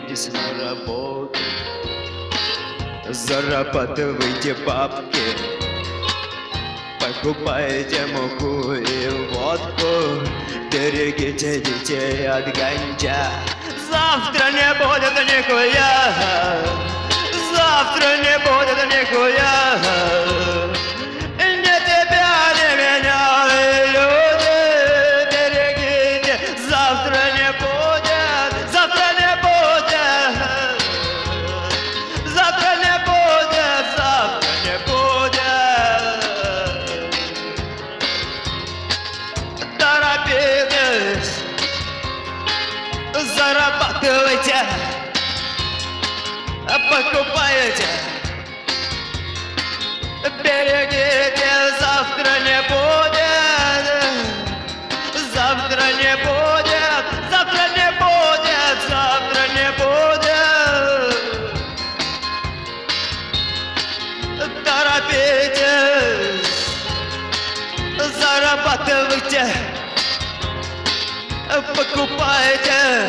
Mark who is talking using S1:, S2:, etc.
S1: Торопитесь на работу, зарабатывайте бабки, покупайте муку и водку, берегите детей от гanja. Завтра не будет нихуя, завтра не будет нихуя. Не тебя, не меня, люди, берегите. Завтра не будет, завтра не будет, завтра не будет, завтра не будет. Торопитесь, зарабатывайте, покупайте, берегите. Завтра не будет, завтра не будет, завтра не будет, завтра не будет. Торопитесь, зарабатывайте, покупайте,